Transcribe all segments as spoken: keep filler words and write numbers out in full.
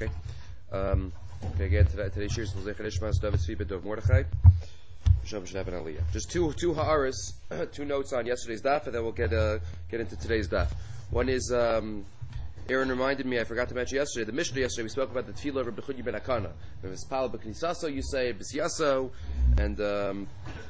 Okay. Um, okay. Again, today, today's shir is L'Zecher Nishmas David Tzvi ben Dov Mordechai. Just two two ha'aras, two notes on yesterday's daf, and then we'll get uh, get into today's daf. One is um, Aaron reminded me, I forgot to mention yesterday, the Mishnah yesterday, we spoke about the tefillah of Rabbi Chudi ben Akana. There was Pal b'Knisaso, you say, b'Syaso, and um,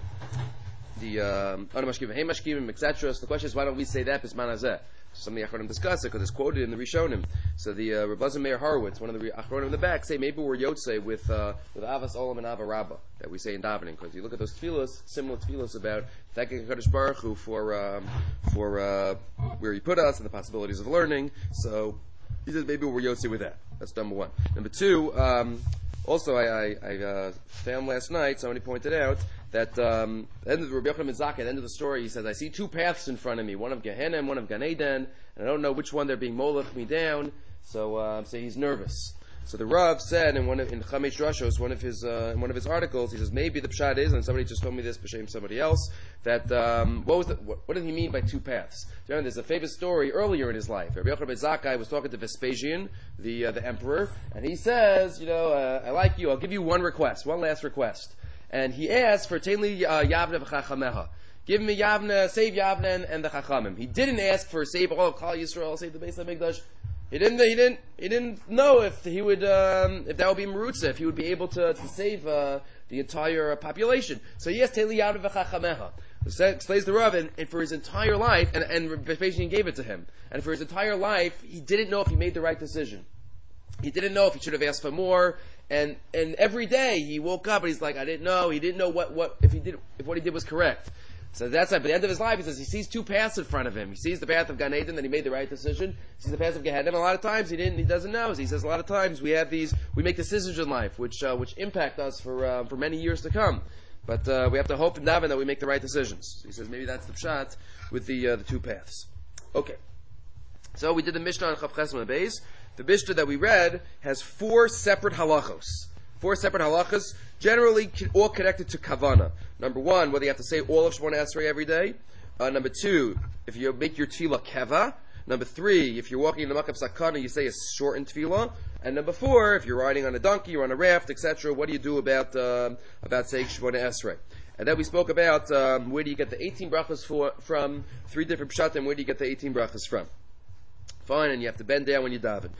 the Ana Mashkivim, Hey Mashkivim, et cetera. So the question is, why don't we say that b'Zman Hazeh? Some of the Achronim discuss it because it's quoted in the Rishonim. So the uh, Rebbe Meir Horowitz, one of the Achronim in the back, say maybe we're Yotzei with uh, with Avas Olam and Ava Rabbah that we say in davening, because you look at those tefillos, similar tefillos about thanking HaKadosh Baruch Hu for um, for uh, where He put us and the possibilities of learning. So he says maybe we're Yotzei with that. That's number one. Number two, um, also I, I, I uh, found last night, somebody pointed out that um, at the end of the Rabbi Yochanan ben Zakkai, at the end of the story, he says, I see two paths in front of me, one of Gehenna and one of Gan Eden, and I don't know which one they're being molech me down, so uh, so he's nervous. So the Rav said in one of, in Chamesh Rashos, one of his uh, in one of his articles, he says maybe the pshat is, and somebody just told me this, b'shem somebody else, that um, what was the, what, what did he mean by two paths? Remember, there's a famous story earlier in his life. Rabbi Yochanan ben Zakkai was talking to Vespasian, the uh, the emperor, and he says, you know, uh, I like you, I'll give you one request, one last request. And he asked for Tenli uh, Yavne v'Chachameha. Give me Yavne, save Yavne and, and the Chachamim. He didn't ask for save all of Klal Yisrael, save the Beis HaMikdash. He didn't. He didn't. He didn't know if he would, um, if that would be Merutza, if he would be able to, to save uh, the entire population. So he asked Tenli Yavne v'Chachameha. Explains the Rav, and, and for his entire life, and and Vespasian gave it to him. And for his entire life, he didn't know if he made the right decision. He didn't know if he should have asked for more. And and every day he woke up and he's like, I didn't know. He didn't know what, what if he did if what he did was correct. So that's at the end of his life. He says he sees two paths in front of him. He sees the path of Gan Eden, that he made the right decision. He sees the path of Gehenna. And a lot of times he didn't. He doesn't know. So he says a lot of times we have these. We make decisions in life which uh, which impact us for uh, for many years to come. But uh, we have to hope and daven that we make the right decisions. He says maybe that's the pshat with the uh, the two paths. Okay. So we did the Mishnah on Chav Chesed Beis. The Mishnah that we read has four separate halachos. Four separate halachas, generally all connected to kavana. Number one, whether you have to say all of Shemona Esrei every day. Uh, number two, if you make your tefillah keva. Number three, if you're walking in the Makab Sakana, you say a shortened tefillah. And number four, if you're riding on a donkey or on a raft, et cetera, what do you do about uh, about saying Shemona Esrei? And then we spoke about um, where do you get the eighteen brachas for, from, three different pshatim, where do you get the eighteen brachas from? Fine, and you have to bend down when you daven.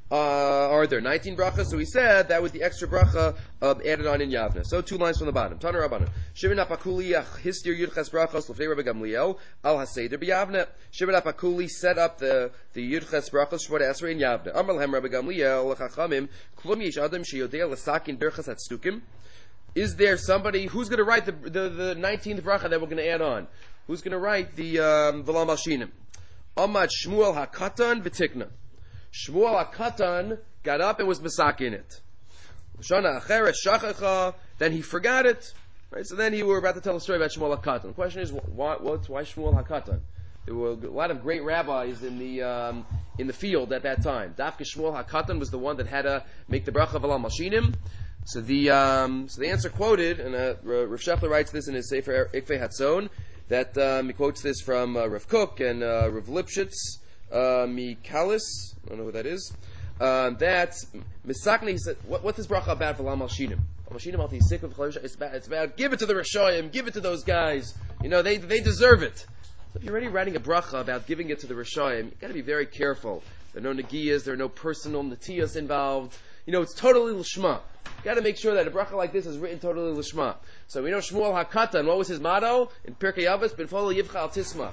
Uh, are there nineteen brachas? So we said that was the extra bracha uh, added on in Yavne. So two lines from the bottom. Taner Rabbanan. Shimon Apakuli histir yudches brachas l'fnei Rabbi Gamliel al haseder b'Yavne. Shimon Apakuli set up the the yudches brachas Shemona Esrei in Yavne. Amar lehem Rabbi Gamliel l'chachamim klum yesh adam sheyodei l'sakin berachas hatzdukim. Is there somebody who's going to write the the, the nineteenth bracha that we're going to add on? Who's going to write the um, v'lam alshinim? Amad Shmuel hakatan v'tikna. Shmuel HaKatan got up and was masak in it. Shana Acheres Shachacha, then he forgot it. Right? So then he were about to tell a story about Shmuel HaKatan. The question is, why, what, why Shmuel HaKatan? There were a lot of great rabbis in the um, in the field at that time. Dafka Shmuel HaKatan was the one that had to make the bracha v'lam malshinim. So the um, so the answer quoted, and uh, Rav Shechler writes this in his Sefer Ikvei Hatzon, that um, he quotes this from uh, Rav Kook and uh, Rav Lipschitz, uh, Mikalis, I don't know who that is. Um, that Misakni, he said, what, what's this bracha about? V'lam alshinim. Alshinim al tisik of Chalisha. It's about, it's about give it to the Rishoyim, give it to those guys. You know, they they deserve it. So if you're already writing a bracha about giving it to the Rishoyim, you've got to be very careful. There are no negiyas, there are no personal netiyas involved. You know, it's totally l'shma. You've got to make sure that a bracha like this is written totally l'shma. So we know Shmuel HaKatan, what was his motto? In Pirkei Avos, ben folo yivcha al tismach.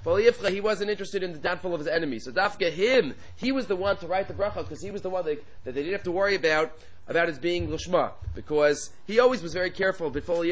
He wasn't interested in the downfall of his enemies. So Dafka him, he was the one to write the bracha because he was the one that, that they didn't have to worry about about his being l'shma, because he always was very careful.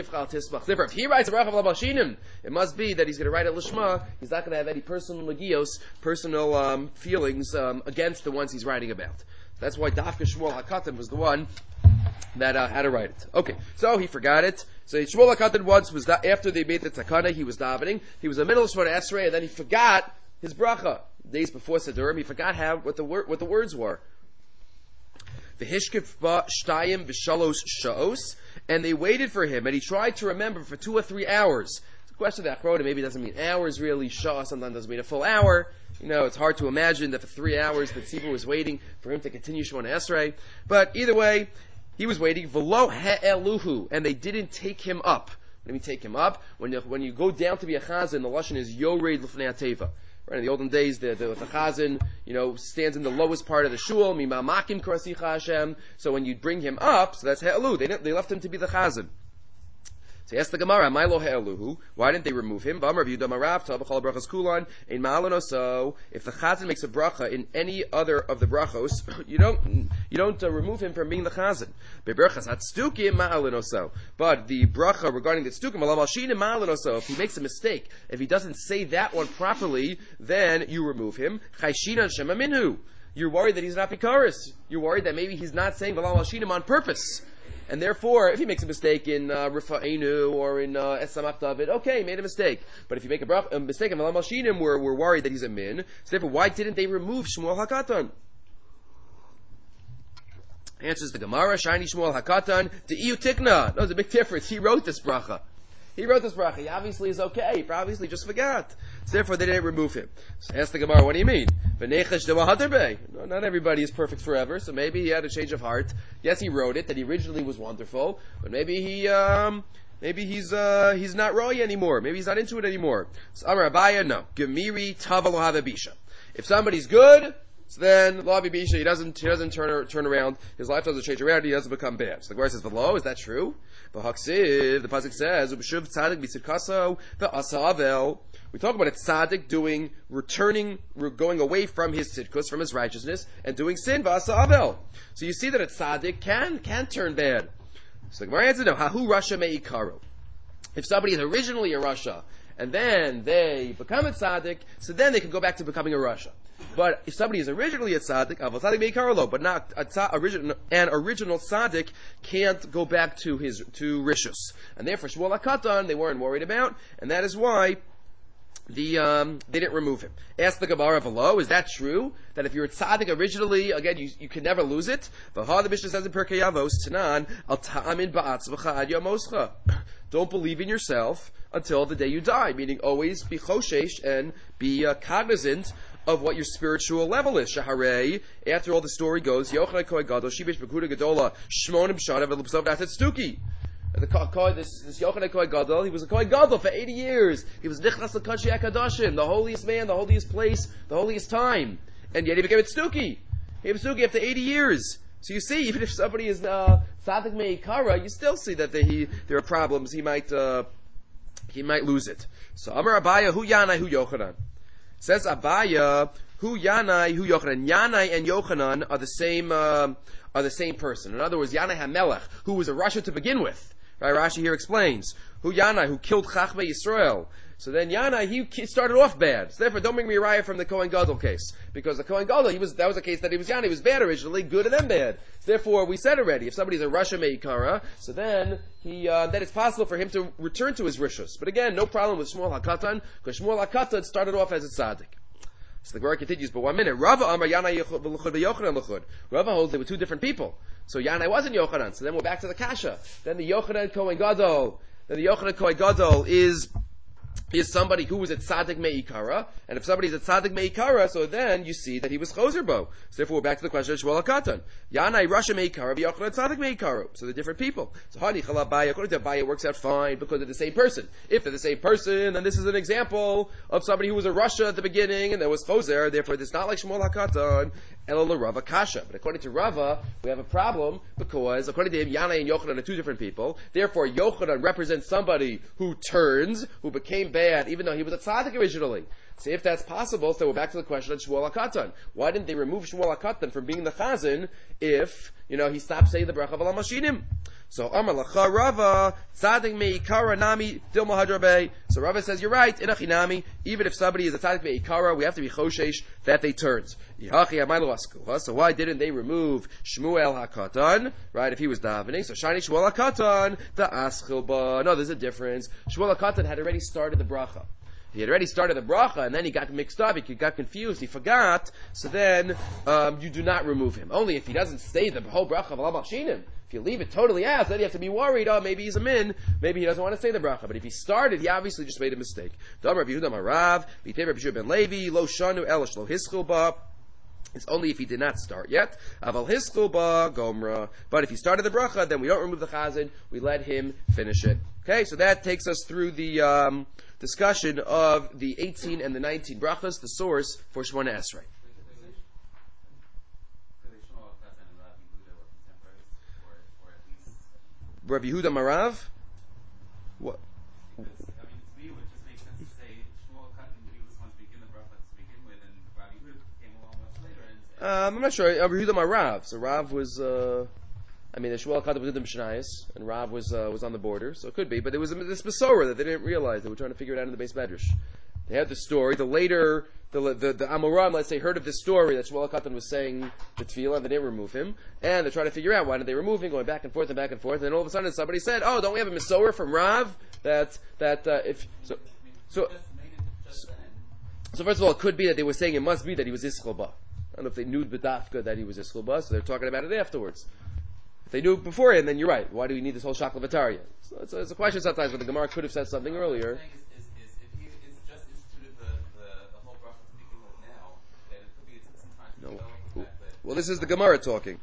If he writes a bracha of l'mashinim, it must be that he's going to write it l'shma. He's not going to have any personal legios, personal um, feelings um, against the ones he's writing about. That's why Dafka Shmuel HaKatan was the one that uh, had to write it. Okay, so he forgot it. So Shmuel HaKatan once was da- after they made the takana, he was davening. He was in the middle of Shemona Esrei, and then he forgot his bracha. Days before Sederim, he forgot how what the wor- what the words were. V'hishkif ba shtayim v'shalos sha'os, and they waited for him, and he tried to remember for two or three hours. It's a question that Achronim maybe doesn't mean hours really. Shah sometimes doesn't mean a full hour. You know, it's hard to imagine that for three hours the tzibur was waiting for him to continue Shemona Esrei. But either way, he was waiting. V'lo he'eluhu, and they didn't take him up. Let me take him up. When you, when you go down to be a chazan, the lashon is yored l'fnei hateva. Right, in the olden days, the, the, the chazan, you know, stands in the lowest part of the shul. Mimamakim krasicha Hashem. So when you bring him up, so that's he'elu. They they left him to be the chazan. So yes, the Gemara, Milo he'eluhu. Why didn't they remove him? V'amar v'yudam arav tabachal brachas kulan in ma'alon oso. If the chazan makes a bracha in any other of the brachos, you don't you don't uh, remove him from being the chazan. Beberachas hatztukim ma'alon oso. But the bracha regarding the tztukim alam alshinim ma'alon oso. If he makes a mistake, if he doesn't say that one properly, then you remove him. Chayshinan shema minhu. You're worried that he's not pikaris. You're worried that maybe he's not saying v'alam alshinim on purpose. And therefore, if he makes a mistake in uh, Rifa'enu or in uh, Esamach David, okay, he made a mistake. But if you make a, brach, a mistake in Malam Alshinim, we're, we're worried that he's a min. So therefore, why didn't they remove Shmuel HaKatan? Answers the Gemara, Shiny Shmuel HaKatan, to Iyu Tikna. No, there's a big difference. He wrote this bracha. He wrote this bracha. He obviously is okay. He obviously just forgot. So therefore, they didn't remove him. So ask the Gemara, what do you mean? No, not everybody is perfect forever, so maybe he had a change of heart. Yes, he wrote it, that he originally was wonderful, but maybe he, um, maybe he's, uh, he's not roy anymore. Maybe he's not into it anymore. So Amar Abaya, no. Gemiri tava lo havabisha. If somebody's good, so then lo havabisha, he doesn't, he doesn't turn, turn around, his life doesn't change around, he doesn't become bad. So the Gemara says, "V'lo, is that true?" V'haksiv, the pasuk says, "Ubeshuv tzadik b'tzidkaso v'asa avel." We talk about a tzaddik doing, returning, going away from his tzidkus, from his righteousness, and doing sin, v'asa avel. So you see that a tzaddik can, can turn bad. So the Gemara answers, no, hahu rasha me'ikaru. If somebody is originally a rasha, and then they become a tzaddik, so then they can go back to becoming a rasha. But if somebody is originally a tzaddik, aval tzaddik me'ikaru lo, but not a tza, original, an original tzaddik can't go back to his, to rishus. And therefore, Shmuel HaKatan, they weren't worried about, and that is why The um, they didn't remove him. Ask the Gemara below, is that true? That if you're a tzaddik originally, again, you, you can never lose it? The Mishnah says in Pirkei Avos, Tanan, al ta'amin ba'atzvacha ad yomoscha. Don't believe in yourself until the day you die, meaning always be choshesh and be uh, cognizant of what your spiritual level is. Shaharei, after all the story goes, Yochanan Kohen Gadol, Shibish Bekuda Gadola, Shmonim Shana, Velupsov Stuki. The Kohen, this, this Yochanan Kohen Gadol, he was a Kohen Gadol for eighty years. He was Nichnas L'Kadosh HaKadoshim, the holiest man, the holiest place, the holiest time. And yet he became a Tzduki. He became a Tzduki after eighty years. So you see, even if somebody is uh, Tzaddik Me'ikara, you still see that the, he, there are problems. He might, uh, he might lose it. So Amar Abaya, Hu Yanai, Hu Yochanan. Says Abaya, Hu Yanai, Hu Yochanan. Yanai and Yochanan are the same, uh, are the same person. In other words, Yanai HaMelech, who was a Rasha to begin with. Right, Rashi here explains, Hu Yanai, who killed Chachmei Yisrael. So then Yanai, he started off bad. So therefore, don't bring me a raya from the Kohen Gadol case. Because the Kohen Gadol, he was, that was a case that he was Yanai, he was bad originally, good and then bad. So therefore, we said already, if somebody's a Rasha Me'ikara, so then he, uh, then it's possible for him to return to his Rishus. But again, no problem with Shmuel HaKatan, because Shmuel HaKatan started off as a tzaddik. So the Gemara continues, but one minute. Rava Amar Yanai v'Luchud v'Yochanan Luchud. Rava holds they were two different people. So Yanai wasn't Yochanan. So then we're back to the Kasha. Then the Yochanan Kohen Gadol. Then the Yochanan Kohen Gadol is is somebody who was a tzaddik me'ikara, and if somebody is a tzaddik me'ikara, so then you see that he was choserbo. So therefore, we're back to the question of Shmuel HaKatan. Yanai Rasha me'ikara, v'Yochanan tzaddik me'ikara. So they're different people. So Hani Chala Abaya, according to Abaya, it works out fine because they're the same person. If they're the same person, then this is an example of somebody who was a Rasha at the beginning and there was choser. Therefore, it's not like Shmuel HaKatan. Ela Rava Kasha. But according to Rava, we have a problem because according to him, Yanai and Yochanan are two different people. Therefore, Yochanan represents somebody who turns, who became bad, even though he was a tzaddik originally. So if that's possible, so we're back to the question of Shmuel HaKatan. Why didn't they remove Shmuel HaKatan from being the chazan if, you know, he stopped saying the bracha v'lam mashinim? So Amar Lacha Rava tzaddik me'ikara nami dilma hadrabe. So Rava says you're right. Inachinami. Even if somebody is a tzaddik me'ikara, we have to be choshesh that they turned. So why didn't they remove Shmuel HaKatan? Right, if he was davening. So shiny Shmuel HaKatan the aschilba. No, there's a difference. Shmuel HaKatan had already started the bracha. If he had already started the bracha and then he got mixed up, he got confused, he forgot, so then um, you do not remove him. Only if he doesn't say the whole bracha of Alam Shinim. If you leave it totally out, then you have to be worried, oh, maybe he's a min, maybe he doesn't want to say the bracha. But if he started, he obviously just made a mistake. It's only if he did not start yet. Aval hiskul ba gomra. But if he started the bracha, then we don't remove the chazan. We let him finish it. Okay, so that takes us through the um, discussion of the eighteen and the nineteen brachas, the source for Shemona Esrei. Rabbi Yehuda Marav? What? Because, I mean, to me, it would just make sense to say Shmuel cut and he was supposed to begin the bracha to begin with, and Rabbi Yehuda came along much later. And, and Um, I'm not sure. Rabbi Yehuda Marav. So Rav was, uh, I mean, the Shmuel cut with the Mishnayos, and Rav was uh, was on the border, so it could be. But there was this Besorah that they didn't realize. They were trying to figure it out in the base medrash. They had the story. The later, the the, the Amoram, let's say, heard of this story that Shmuel Katan was saying the tefillah, and they didn't remove him. And they're trying to figure out why did they remove him, going back and forth and back and forth. And then all of a sudden somebody said, oh, don't we have a Mesorah from Rav? That, that uh, if... So, so, so, so first of all, it could be that they were saying it must be that he was Ischelba. I don't know if they knew B'dafka that he was Ischelba, so they're talking about it afterwards. If they knew it beforehand, then you're right. Why do we need this whole Shaklavataria? So it's, a, it's a question sometimes, but the Gemara could have said something earlier. No. Well, this is the Gemara talking.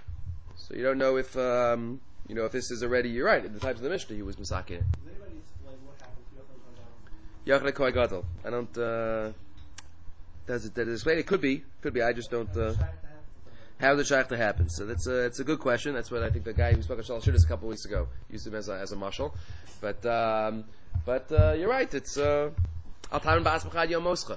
So you don't know if um, you know if this is already. You're right. In the times of the Mishnah, he was Masakin. Does anybody explain what happened to Yochanan Kohen Gadol? I don't. Uh, does it? Does it explain? It could be. Could be. I just don't. Uh, how did the shayach to happen? So that's a. It's a good question. That's what I think the guy who spoke at Shalosh Shudis a couple of weeks ago used him as a as a mashal. But um, but uh, you're right. It's al tamen ba'as b'chad yom moscha.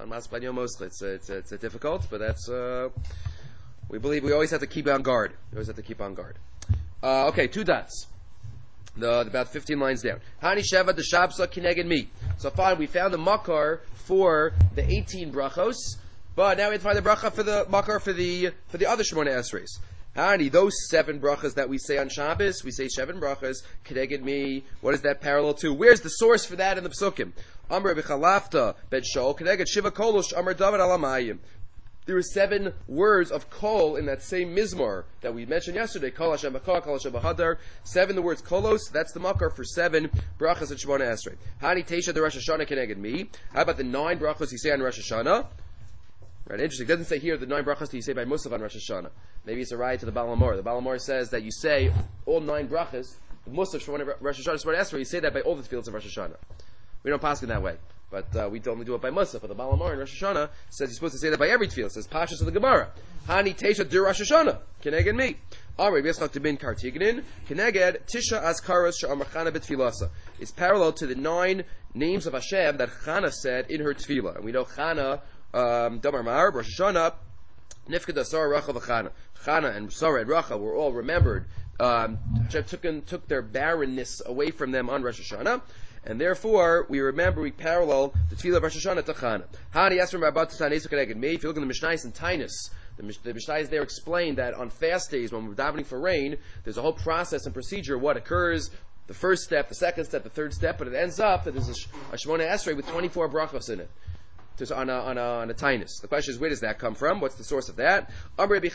It's uh, it's it's uh, difficult, but that's uh, we believe we always have to keep on guard. We always have to keep on guard. Uh, okay, two dots. The, about fifteen lines down. Hani sheva the shabsa kineged me. So fine, we found the makar for the eighteen brachos, but now we have to find the bracha for the makar for the for the other Shemona Esreis. Hani, those seven brachas that we say on Shabbos, we say seven brachas, kineged me. What is that parallel to? Where's the source for that in the Pesukim? Amr b'chalafta ben shol kineged shiva kolosh Amr David alamayim. There are seven words of kol in that same mizmor that we mentioned yesterday. Kol Hashem b'kol, Kol Hashem b'hadar. Seven, the words kolos. That's the makar for seven brachas at Shemona Esrei. Hani teisha the Rosh Hashanah kineged me. How about the nine brachas you say on Rosh Hashanah? Right, interesting. It doesn't say here the nine brachas that you say by Musaf on Rosh Hashanah. Maybe it's a riot to the Baal HaMor. The Baal HaMor says that you say all nine brachas, the Musaf for Rosh Hashanah, Shemona Esrei, you say that by all the fields of Rosh Hashanah. We don't pass it that way. But uh, we only do it by Musaf. But the Baal HaMor in Rosh Hashanah says you're supposed to say that by every tefillah. It says Pashas of the Gemara. Hani Teisha Dir Rosh Hashanah. Keneged me. Amri B'Yitzchak Tibin Kartignin. Keneged Tisha Azkaras She'amar Chana B'Tfilasa. It's parallel to the nine names of Hashem that Chana said in her tefillah. And we know Chana, um, Damar Mar, Rosh Hashanah, Nifked Sarah Rachel Chana. Chana and Sarah and Rachel were all remembered. Um, took, in, took their barrenness away from them on Rosh Hashanah. And therefore, we remember, we parallel the tefillah of Rosh Hashanah to Chana. Hani Yasrim Rabbat Tanesu Keneged Me. If you look in the Mishnayos and Tainus, the, the Mishnayos there explain that on fast days, when we're davening for rain, there's a whole process and procedure, what occurs, the first step, the second step, the third step, but it ends up that there's a, a Shemona Esrei with twenty-four brachos in it. On a, on a, on a tinus. The question is, where does that come from? What's the source of that? On the day,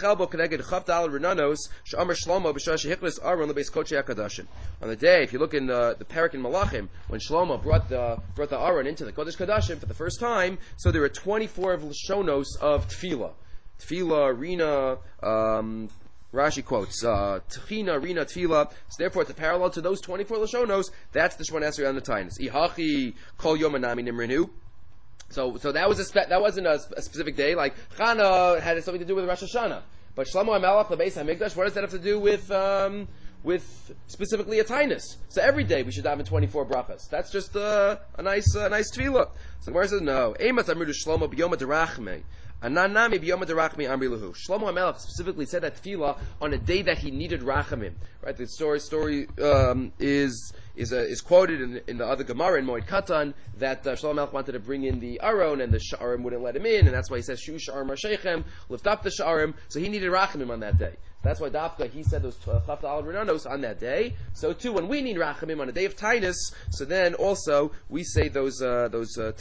if you look in the, the Parak in Malachim, when Shlomo brought the brought the Aron into the Kodesh Kodashim for the first time, so there were twenty-four of Lashonos of Tefillah. Tefillah, Rina, um, Rashi quotes, uh, Tchina, Rina, Tefillah. So therefore, it's a parallel to those twenty-four Lashonos. That's the Shemona Esrei on the tinus. Ihachi, Kol Yom Anami Nimrinu. So, so that was a spe- that wasn't a, a specific day. Like Chana had something to do with Rosh Hashanah, but Shlomo HaMelech, the Beis HaMikdash, what does that have to do with um, with specifically a tinus? So every day we should have in twenty-four brachas. That's just uh, a nice, uh, nice tefillah. So the Gemara says no. Eimat Amru Shlomo b'Yom Derachmei. Ananami b'Yom Derachmei Amri Lahu. Shlomo HaMelech specifically said that tefillah on a day that he needed rachamim. Right? The story story um, is. Is, uh, is quoted in, in the other Gemara in Moed Katan that uh, Shlomo HaMelech wanted to bring in the Aron and the Sha'arim wouldn't let him in, and that's why he says Shu Sha'arim Rashechem, lift up the Sha'arim. So he needed Rachamim on that day. That's why Dafka he said those Chafta Al Renanos on that day. So too, when we need Rachamim on a day of Tainus, so then also we say those uh, those uh, tefillah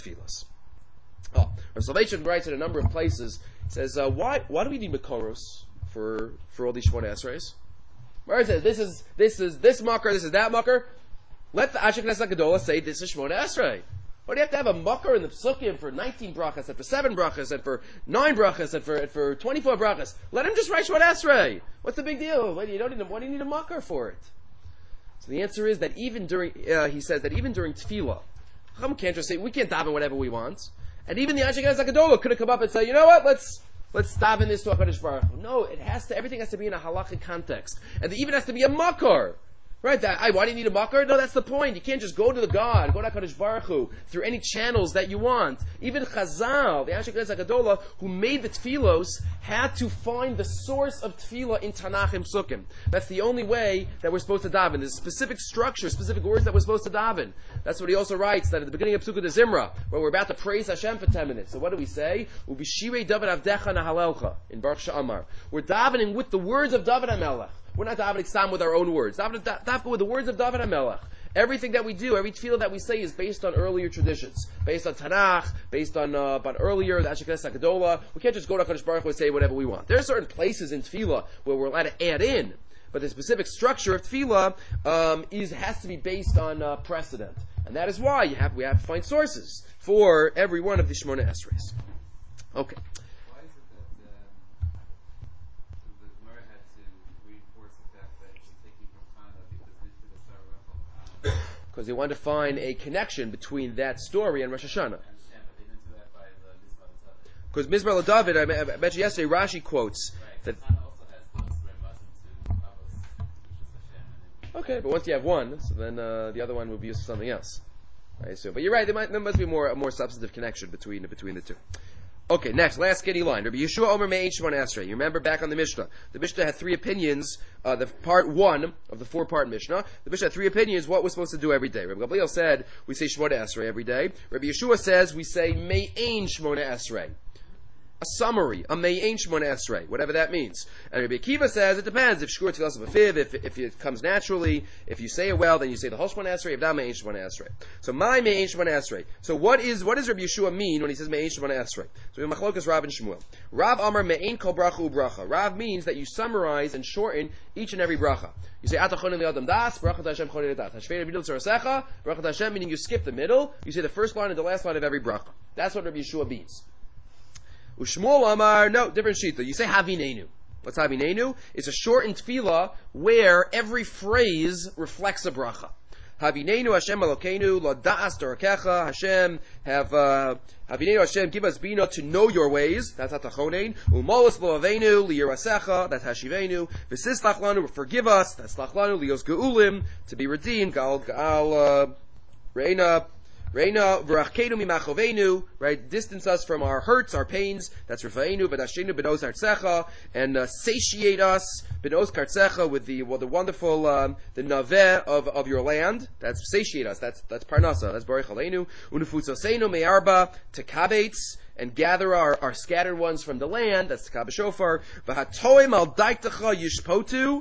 tefillas. Oh, Rav Soloveitchik writes in a number of places. He says, uh, "Why? Why do we need Makoros for for all these Shmona Esreis?" Where it says this is this is this mucker, this is that mucker. Let the Ashik Knesset Gedola say this is Shmona Esrei. Or do you have to have a mucker in the Psukim for nineteen brachas, and for seven brachas, and for nine brachas, and for and for twenty-four brachas? Let him just write Shmona Esrei. What's the big deal? Why do you don't need a, why do you need a mucker for it? So the answer is that even during, uh, he says that even during Tefillah, Chacham can't just say we can't daven whatever we want, and even the Ashik Knesset Gedola could have come up and say, you know what, let's let's daven this to HaKadosh Baruch Hu. No, it has to. Everything has to be in a halachic context, and there even has to be a mucker. Right, that, I, why do you need a mucker? No, that's the point. You can't just go to the God, go to HaKadosh Baruch Hu, through any channels that you want. Even Chazal, the Ashik Knesset Gedola, who made the Tfilos, had to find the source of Tfilah in Tanakh and Psukim. That's the only way that we're supposed to daven. There's a specific structure, specific words that we're supposed to daven. That's what he also writes, that at the beginning of Psukkah de Zimra, where we're about to praise Hashem for ten minutes. So what do we say? Ubishirei David Avdecha Nahalelcha, in Baruch Sha'amar. We're davening with the words of David HaMelech. We're not davening Sam with our own words. Davening dafka with the words of David HaMelech. Everything that we do, every tefillah that we say is based on earlier traditions, based on Tanakh, based on uh, on earlier the Ashik Knesset Gedola. We can't just go to HaKadosh Baruch Hu and say whatever we want. There are certain places in tefillah where we're allowed to add in, but the specific structure of tefillah um, is has to be based on uh, precedent, and that is why you have we have to find sources for every one of the Shmona Esreis. Okay. Because they want to find a connection between that story and Rosh Hashanah. Because Mizmar LaDavid, I mentioned yesterday, Rashi quotes that. Okay, but once you have one, so then uh, the other one will be used for something else, I assume. But you're right, there, might, there must be more a more substantive connection between between the two. Okay, next, last skinny line. Rabbi Yeshua Omer Me'ein Shmona Esrei. You remember back on the Mishnah. The Mishnah had three opinions. Uh, the part one of the four-part Mishnah. The Mishnah had three opinions what we're supposed to do every day. Rabbi Gamliel said we say Shmona Esrei every day. Rabbi Yeshua says we say Me'ein Shmona Esrei. A summary, a Me'ein Shmona Esrei, whatever that means. And Rabbi Akiva says it depends. If Shkur Tfilas of a Fiv, if, if it comes naturally, if you say it well, then you say the whole Shmona Esrei. If not, Me'ein Shmona Esrei. So my Me'ein Shmona Esrei. So what is what does Rabbi Yeshua mean when he says Me'ein Shmona Esrei? So we have Machlokas Rav and Shmuel. Rav Amar Me'ein Kol Bracha U Bracha. Rav means that you summarize and shorten each and every bracha. You say Atachonim Li'adam Das, Bracha Hashem Chonin Das. Hashvei Rabbi Tzarasecha, Bracha Hashem, meaning you skip the middle. You say the first line and the last line of every bracha. That's what Rabbi Yeshua means. Ushmuel Amar, no, different shita. You say Havinenu. What's Havinenu? It's a shortened tefillah where every phrase reflects a bracha. Havinenu Hashem Elokeinu lo da'as darakecha. Hashem have uh, Havinenu Hashem give us bina to know your ways. That's hatachonein. Umolos lo avenu liyirasecha. That's hashivenu. V'sislach lanu, forgive us. That's slach lanu lios geulim, to be redeemed. Gal gal uh, reina. Reina v'rachkeinu mimachovenu, right? Distance us from our hurts, our pains. That's Rafa'enu, v'dashenu b'nos artzecha, and uh, satiate us b'nos kartzecha with the well, the wonderful um, the naveh of, of your land. That's satiate us. That's that's parnasa. That's Baruch Aleinu. Unufutzosenu me'arba tekabetz, and gather our, our scattered ones from the land. That's tekabeh shofar. V'hatoim al daiktecha yishpotu.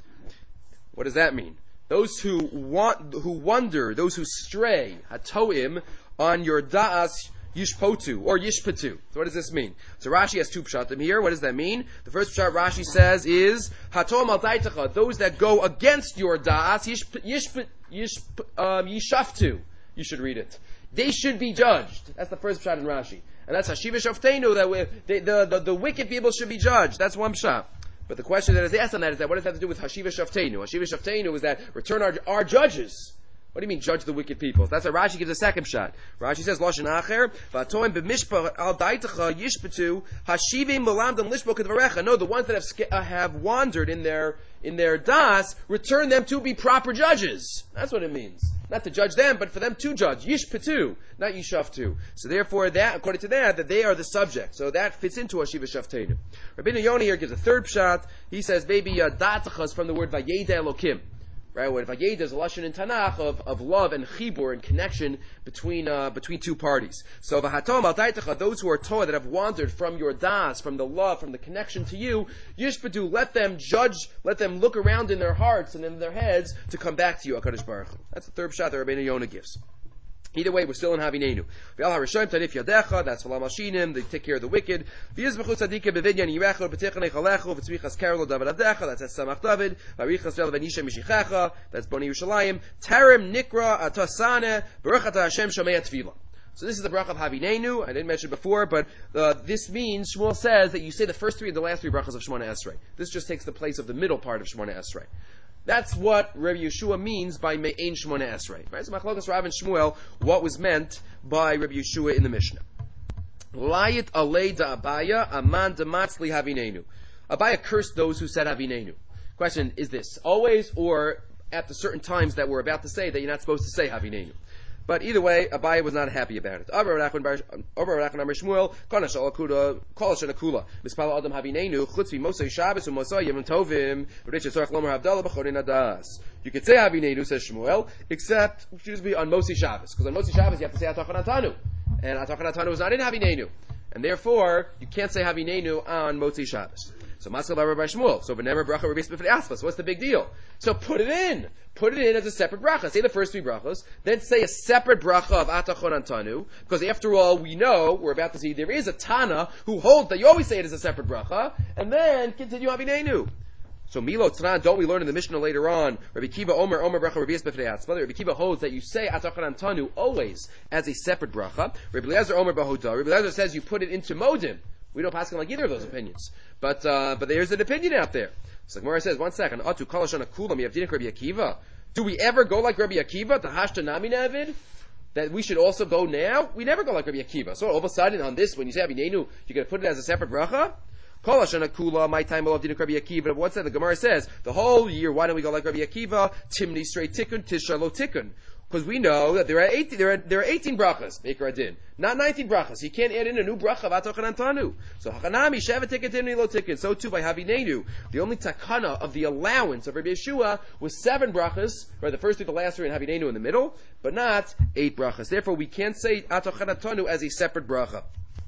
What does that mean? Those who want, who wander, those who stray, hatoim, on your da'as yishpotu, or yishpatu. So what does this mean? So Rashi has two pshatim here. What does that mean? The first pshat Rashi says is, hatoim al daitacha, those that go against your da'as, yishp, yishp, yishp, um, yishaftu. You should read it. They should be judged. That's the first pshat in Rashi. And that's hashiva shoftenu, that we, the, the, the, the wicked people should be judged. That's one pshat. But the question that is asked on that is that what does that have to do with Hashiva Shaftenu? Hashiva Shaftenu is that return our, our judges. What do you mean judge the wicked people? That's why Rashi gives a second shot. Rashi says, Lashon Acher, V'atoim b'mishpah al daitacha yishpetu, Hashivim l'lamdam lishpo kedvarecha. No, the ones that have, uh, have wandered in their, in their das, return them to be proper judges. That's what it means. Not to judge them, but for them to judge. Yishpetu, not yishaftu. So therefore, that, according to that, that they are the subject. So that fits into Hashiva Shaftenu. Rabbeinu Yoni here gives a third shot. He says, maybe uh, daitacha is from the word Vayeda Elokim. Right, what Vayeda is a lashon in Tanakh of, of love and chibur and connection between uh, between two parties. So v'hatom al daitacha, those who are Torah that have wandered from your das, from the love, from the connection to you, yishpadu, let them judge, let them look around in their hearts and in their heads to come back to you, HaKadosh Baruch Hu. That's the third shot that Rabbeinu Yonah gives. Either way, we're still in Havinenu. That's Valam Hashinim, they take care of the wicked. That's Boni Yerushalayim. Terem Nikra Atasane Baruchata Hashem Shomei Tefillah. So this is the bracha of Havinenu. I didn't mention it before, but uh, this means, Shmuel says, that you say the first three and the last three brachas of Shemona Esrei. This just takes the place of the middle part of Shemona Esrei. That's what Rabbi Yeshua means by Me'ein Shemona Esrei. Right? So Machlokas Rav and Shmuel, what was meant by Rabbi Yeshua in the Mishnah. Layit alei da Abaya, aman dematzli Havinenu. Abaya cursed those who said Havinenu. Question, is this always or at the certain times that we're about to say that you're not supposed to say Havinenu? But either way, Abaya was not happy about it. Abba Rachman Amar Shmuel, Kana Shalakula, Kol Shalakula, Mispala Adam Havinenu, Chutzvi Mosai Shabbos, Mosai Yevim Tovim, Rich Sorach Lomer Abdallah, Bachorin Adas. You could say Havinenu, says Shmuel, except, excuse me, on Mosai Shabbos. Because on Mosai Shabbos you have to say Atachan Atanu. And Atachan Atanu is not in Havinenu. And therefore, you can't say Havinenu on Mosai Shabbos. So Maskal Bar Rabbi Shmuel. So V'nemer Bracha Rabbi B'fnei Aspas. What's the big deal? So put it in. Put it in as a separate bracha. Say the first three brachas, then say a separate bracha of Atachon Antanu, because after all, we know, we're about to see, there is a Tana who holds that you always say it as a separate bracha, and then continue Havinenu. So Milo Tzran, don't we learn in the Mishnah later on, Rabbi Kiva Omer, Omer Bracha Rabbi B'fnei Aspas. Rabbi Kiva holds that you say Atachon Antanu always as a separate bracha. Rabbi Eliezer Omer Bahoda. Rabbi Eliezer says you put it into Modim. We don't pass like either of those opinions. But uh, but there's an opinion out there. So Gemara says, one second, Atu Kalashana Kulam, you have Rabbi Akiva. Do we ever go like Rabbi Akiva, to Hashta Nami Navid? That we should also go now? We never go like Rabbi Akiva. So all of a sudden on this, when you say Avinenu, you're going to put it as a separate bracha? Kalashana Kula, my time of Rabbi Akiva. What's that? The Gemara says, the whole year, why don't we go like Rabbi Akiva? Timni straight tikkun, tisha lo tikkun. Because we know that there are eighteen, there are, there are eighteen brachas, Meikar Adin, not nineteen brachas. You can't add in a new bracha of Atachan Antanu. So Hakanami, Shevet Tikkun, Timni Lo Tikkun. So too by Havinenu. The only takana of the allowance of Rabbi Yeshua was seven brachas, right, the first three, the last three, and Havinenu in the middle, but not eight brachas. Therefore, we can't say Atachan Antanu as a separate bracha.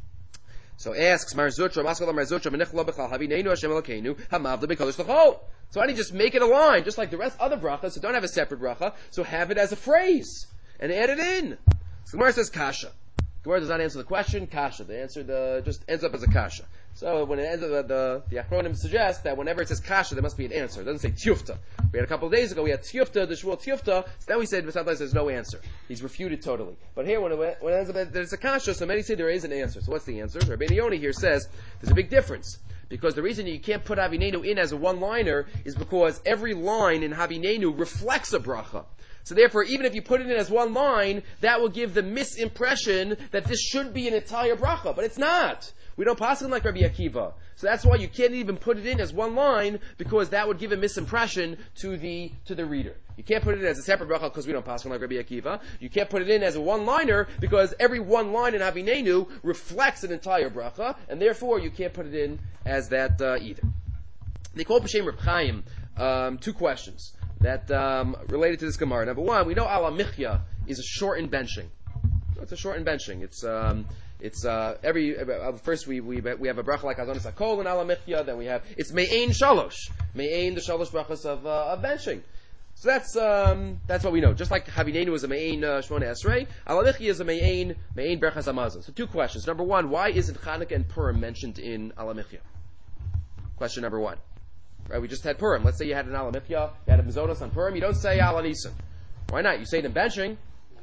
So asks Mar Zutra, Maskal Mar Zutra, Menechla Bechal Havinenu Hashem Elokeinu Hamavda B'Kodesh L'Chol. So why don't you just make it a line, just like the rest other brachas, so don't have a separate bracha, so have it as a phrase, and add it in. So Gemara says kasha. Gemara does not answer the question, kasha. The answer the, just ends up as a kasha. So when it ends up, the, the, the acronym suggests that whenever it says kasha, there must be an answer. It doesn't say tiyufta. We had a couple of days ago, we had tiyufta, the shmuel tiyufta, so then we said, sometimes there's no answer. He's refuted totally. But here, when it, when it ends up, there's a kasha, so many say there is an answer. So what's the answer? Rabbeinu Yoni here says, there's a big difference. Because the reason you can't put Havinenu in as a one-liner is because every line in Havinenu reflects a bracha. So therefore, even if you put it in as one line, that will give the misimpression that this should be an entire bracha. But it's not. We don't pass it like Rabbi Akiva. So that's why you can't even put it in as one line, because that would give a misimpression to the to the reader. You can't put it in as a separate bracha because we don't pass it like Rabbi Akiva. You can't put it in as a one-liner because every one line in Havinenu reflects an entire bracha, and therefore you can't put it in as that uh, either. They call B'Shem Reb Chaim um, two questions that um, related to this Gemara. Number one, we know Ala Michya is a shortened benching. It's a shortened benching. It's um, it's uh, every uh, first we we we have a bracha like Adonis Hakol and Ala Michya. Then we have it's Me'ein Shalosh, Me'ein the Shalosh brachas of uh, of benching. So that's um, that's what we know. Just like Havinenu is a Me'ein uh, Shmona Esrei, Ala Michya is a Me'ein Me'ein brachas Hamazon. So two questions. Number one, why isn't Chanukah and Purim mentioned in Ala Michya? Question number one. Right, we just had Purim. Let's say you had an Ala Michya, you had a Mizonos on Purim. You don't say Ala Nisan. Why not? You say it in benching.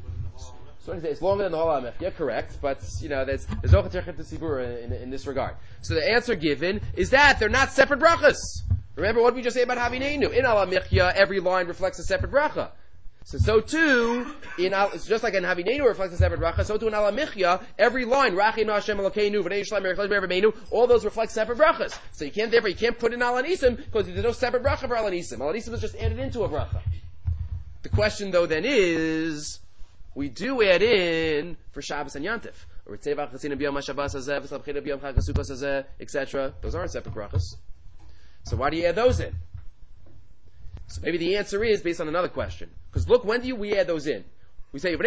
So it's longer than the whole Ala Michya, correct? But you know, there's there's no Chetechet Tzibur in in this regard. So the answer given is that they're not separate brachas. Remember what we just say about Havinenu? In Ala Michya, every line reflects a separate bracha. So so too in it's just like in Havinenu reflects a separate bracha. So too in Ala Michya, every line Rachim Hashem Elokeinu V'nei Yishlaim Merechleim Merevenu, all those reflect separate brachas. So you can't therefore you can't put in Ala Nisim because there's no separate bracha for Ala Nisim. Ala Nisim is just added into a bracha. The question though then is, we do add in for Shabbos and Yantif, et cetera. Those aren't separate brachas. So why do you add those in? So maybe the answer is based on another question. Because look, when do you, we add those in? We say,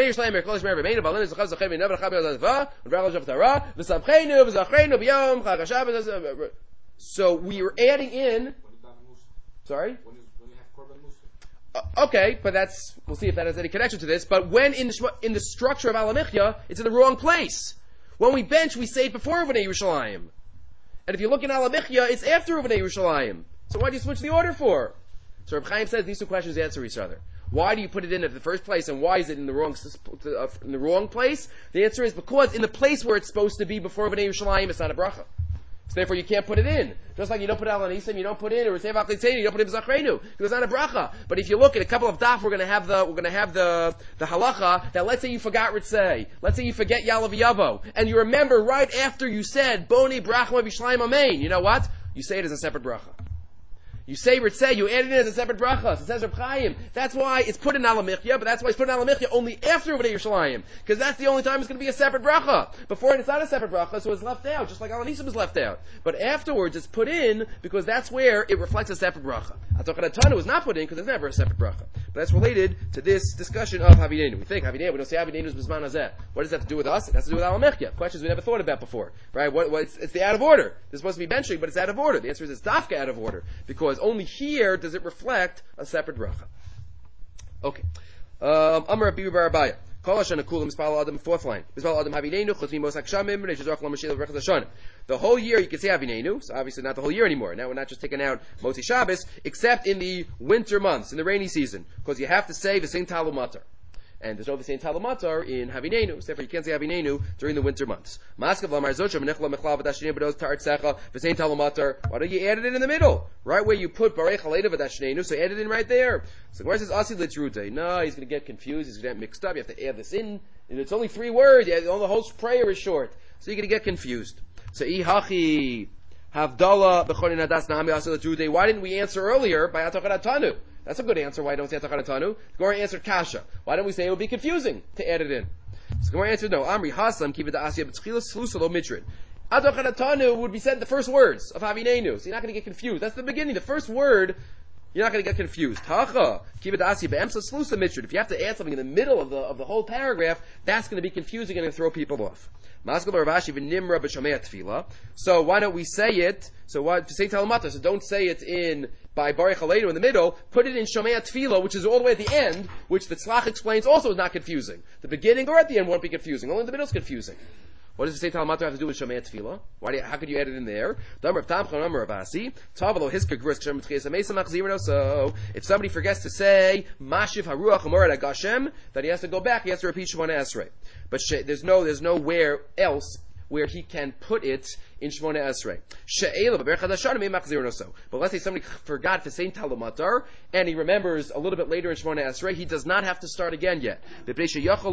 so we are adding in. Sorry? When you, when you have Korban Musaf. Uh, okay, but that's, we'll see if that has any connection to this, but when in the, in the structure of Alamichya, it's in the wrong place. When we bench, we say it before Uvnei Yerushalayim. And if you look in Alamichya, it's after Uvnei Yerushalayim. So why do you switch the order for? So Reb Chaim says these two questions answer each other. Why do you put it in at the first place, and why is it in the wrong uh, in the wrong place? The answer is because in the place where it's supposed to be before Bnei Yerushalayim, it's not a bracha. So therefore you can't put it in. Just like you don't put Al Anisim, you don't put in, or Resev Achlitzeni, you don't put in B'Zachrenu, because it's not a bracha. But if you look at a couple of daf, we're going to have the we're going to have the the halacha that let's say you forgot Ritzei, let's say you forget Yalav Yavo, and you remember right after you said Boni Bracha V'Shleim Amein. You know what? You say it as a separate bracha. You say Ritzeh, you add it in as a separate bracha. So it says Reb Chaim. That's why it's put in Alamichya, but that's why it's put in Alamichya only after Bnei Yerushalayim. Because that's the only time it's going to be a separate bracha. Before it, it's not a separate bracha, so it's left out, just like Al Anisim is left out. But afterwards, it's put in because that's where it reflects a separate bracha. Atochat Tanu is not put in because there's never a separate bracha. But that's related to this discussion of Havinenu. We think Havinenu, we don't say Havinenu is Bizman Hazeh. What does that have to do with us? It has to do with Alamichya. Questions we never thought about before. Right? What, what, it's, it's the out of order. There's supposed to be benching, but it's out of order. The answer is it's dafka out of order. Because only here does it reflect a separate bracha. Okay. Um, Amar Rabbi Bar Abaya. Kol Hashanah Kulam Mispal Adam, fourth line. Mispal Adam Havinenu, Chutz Mimos HaKshamim, B'nei Shezach Lo Mashiach Berachas Hashanah. The whole year you can say Havinenu, so obviously not the whole year anymore. Now we're not just taking out Motzi Shabbos, except in the winter months, in the rainy season, because you have to say the same Talu Matar. And there's no the same Talamatar in Havinenu, so therefore you can't say Havinenu during the winter months. Why don't you add it in, in the middle? Right where you put Barei Chaleda V'Dashnenu, so add it in right there. So where says Asi Litzrute? No, he's going to get confused, he's going to get mixed up, you have to add this in. And it's only three words, yeah, the whole prayer is short. So you're going to get confused. So Ihachi Havdalah B'chonin Hadas Na'ami Asi Litzrute. Why didn't we answer earlier by Atochat Tanu? That's a good answer. Why don't we say Atachat Tanu? The Gemara answered Kasha. Why don't we say it would be confusing to add it in? So the Gemara answered no. Amri Hasam Kiva Da Asya B'Tchilas Slusalo Mitrin. Atachat Tanu would be said the first words of Havinenu. So you're not going to get confused. That's the beginning. The first word, you're not going to get confused. Hacha Kiva Da Asya B'Emsa Slusa Mitrin. If you have to add something in the middle of the of the whole paragraph, that's going to be confusing and going to throw people off. So why don't we say it? So why to say Talamata? So don't say it in by Barei Chaleda in the middle. Put it in Shomei Tefillah, which is all the way at the end, which the Tzlach explains also is not confusing. The beginning or at the end won't be confusing. Only in the middle is confusing. What does the say Talamata have to do with Shomei Tefillah? Why do you, how could you add it in there? So if somebody forgets to say Mashiv Haruach Amorad Agashem, then he has to go back. He has to repeat Shemona Esrei. But sh- there's no there's nowhere else where he can put it in Shemona Esrei. But let's say somebody forgot to say Talamatar, and he remembers a little bit later in Shemona Esrei, he does not have to start again yet. Because he can add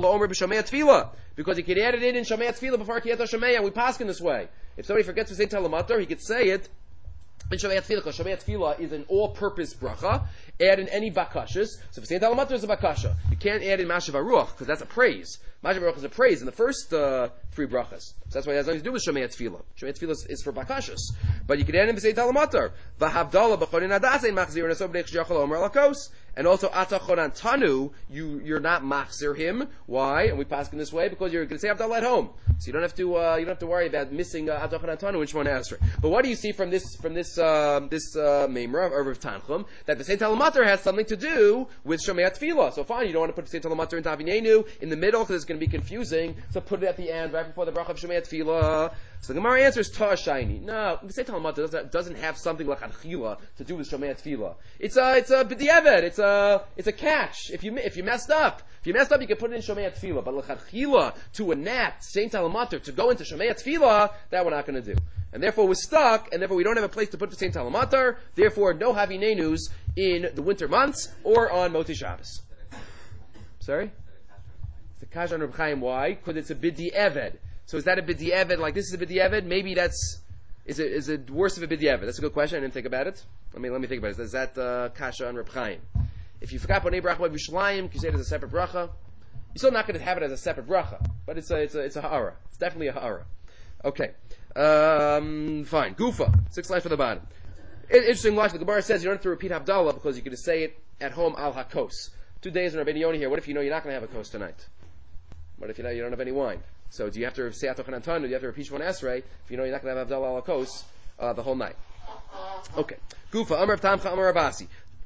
it in in Shomei Tefillah before Kiyat HaShomei, and we pass in this way. If somebody forgets to say Talamatar, he could say it in Shomei Tefillah, because Shomei Tefillah is an all-purpose bracha. Add in any bakashas. So if saying Talamatar is a bakasha, you can't add in Mashiv Haruach, because that's a praise. Mashiv Haruach is a praise in the first uh, three brachas. So that's why it has nothing to do with Shomei Tefillah. Shomei Tefillah is, is for bakashas. But you can add in V'sei Talamatar. V'havdalah b'chorin adasein machzir nasob b'nei ch'yachol omer lakos. And also Atachoran Tanu, you, you're not machzir him. Why? And we pass in this way, because you're going to say Havdalah at home. So you don't have to, uh, you don't have to worry about missing uh, Atachoran Tanu in Shemona Esrei. But what do you see from this, from this, uh, this, uh, Memra, or Rav Tanchum, that the Saint Talamatar has something to do with Shomei Tefillah. So fine, you don't want to put the Saint Talamatar into Havinenu in the middle, because it's going to be confusing, so put it at the end, right before the bracha of Shomei Tefillah. So the Gemara answers Ta'ah Shiny. No, the Saint Talamatar doesn't, doesn't have something like Anchila to do with Shomei Tefillah. It's a, it's a b'diavad, it's a, it's a catch. If you, if you messed up, if you messed up, you can put it in Shomei Tefillah. But l'chadchila, to enact Saint Talamatar, to go into Shomei Tefillah, that we're not going to do. And therefore we're stuck, and therefore we don't have a place to put the Saint Talamatar, therefore no Havinenus in the winter months, or on Motzi Shabbos. Sorry? It's a Kash on Reb Chaim. Why? Because it's a b'diavad. So is that a b'diavad, like this is a b'diavad? Maybe that's, is it, is it worse of a b'diavad? That's a good question, I didn't think about it. Let me, let me think about it. Is that uh, Kasha on Reb Chaim? If you forgot Bonei Bracha B'Yushalayim, you say it as a separate bracha. You're still not going to have it as a separate bracha, but it's a, it's a, it's a ha'ara. It's definitely a ha'ara. Okay. Um, fine. Gufa. Six lines for the bottom. Interesting watch. The Gemara says you don't have to repeat Havdalah because you can just say it at home al hakos. Two days in Rabbeinu Yoni here. What if you know you're not going to have a kos tonight? What if you know you don't have any wine? So do you have to say Atochan Tanu? Do you have to repeat Shemona Esrei if you know you're not going to have Havdalah al hakos uh, the whole night? Okay. Gufa. Amar Tamcha Amar Abasi.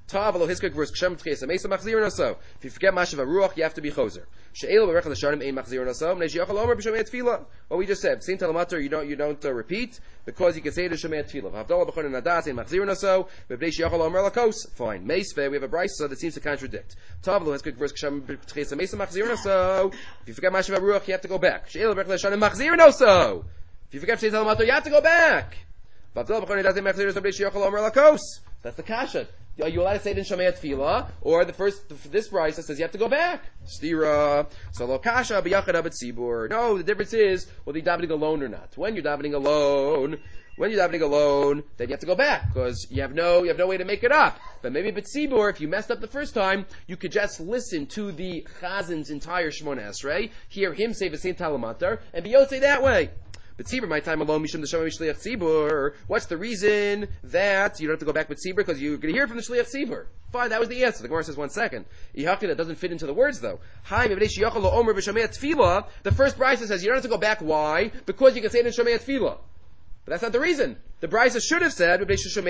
Tavalo hiskuk verse kshem tchias amesa machzir naso. If you forget mashav ruach, you have to be choser. She'el berech l'shanim ein machzir naso. Mnei she'achal omer b'shomei tefillah. What we just said, Saint Talamater, you don't you don't uh, repeat because you can say it as shomei tefillah. Havdalah b'chon nadas ein machzir naso. B'nei she'achal omer lakos. Fine. Meisveh, we have a brisa that seems to contradict. Tavalo hiskuk verse kshem tchias amesa machzir naso. If you forget mashav ruach, you have to go back. She'el berech l'shanim machzir naso. If you forget Saint Talamater, you have to go back. Havdalah b'chon nadas ein machzir naso. B'nei she'achal omer lakos. That's the kasha. Are you allowed to say it in Shomei Tefillah? Or the first, this brisa says you have to go back. Stira. So lo kasha b'yachad abetzibur. No, the difference is whether you're davening alone or not. When you're davening alone, when you're davening alone, then you have to go back because you have no, you have no way to make it up. But maybe betzibur, if you messed up the first time, you could just listen to the chazin's entire Shemona Esrei, hear him say the same Talamatar, and be able to say that way. But Tzibur, my time alone, Mishum Deshama Shliach Tzibur. What's the reason that you don't have to go back with Tzibur? Because you're going to hear from the Shliach Tzibur. Fine, that was the answer. The Gemara says one second. Ihaki, that doesn't fit into the words though. Hi, the first brisa says you don't have to go back. Why? Because you can say it in Shomei Tefillah. But that's not the reason. The brisa should have said, If